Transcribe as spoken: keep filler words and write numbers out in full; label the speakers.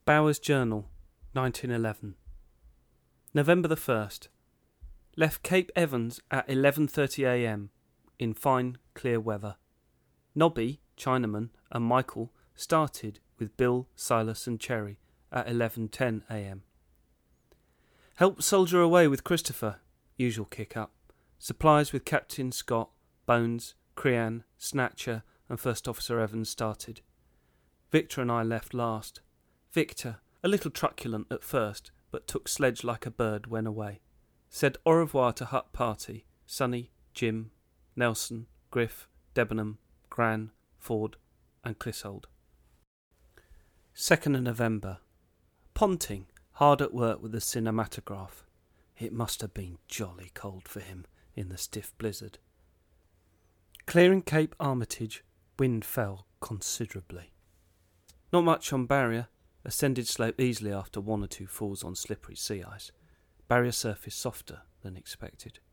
Speaker 1: Bowers Journal, nineteen eleven. November the first. Left Cape Evans at eleven thirty a m in fine, clear weather. Nobby, Chinaman, and Michael started with Bill, Silas and Cherry at eleven ten a m. Helped soldier away with Christopher, usual kick-up. Supplies with Captain Scott, Bones, Crean, Snatcher and First Officer Evans started. Victor and I left last. Victor, a little truculent at first, but took sledge like a bird when away. Said au revoir to hut party, Sonny, Jim, Nelson, Griff, Debenham, Gran, Ford and Clissold. second of November. Ponting, hard at work with the cinematograph. It must have been jolly cold for him in the stiff blizzard. Clearing Cape Armitage, wind fell considerably. Not much on barrier. Ascended slope easily after one or two falls on slippery sea ice. Barrier surface softer than expected.